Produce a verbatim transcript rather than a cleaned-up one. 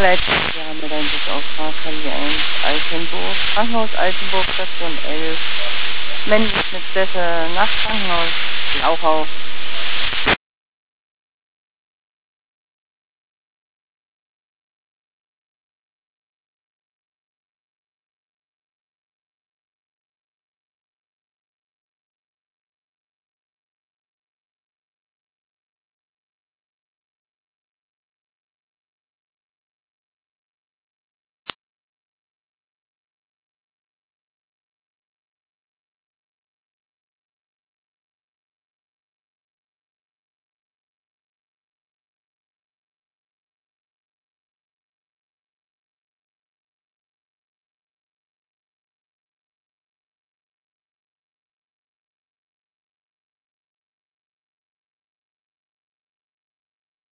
Begleitung. Wir haben ja dann jetzt auf Markali eins Altenburg, Krankenhaus Altenburg, Station elf, männlich mit Steffe nach Krankenhaus Glauchau.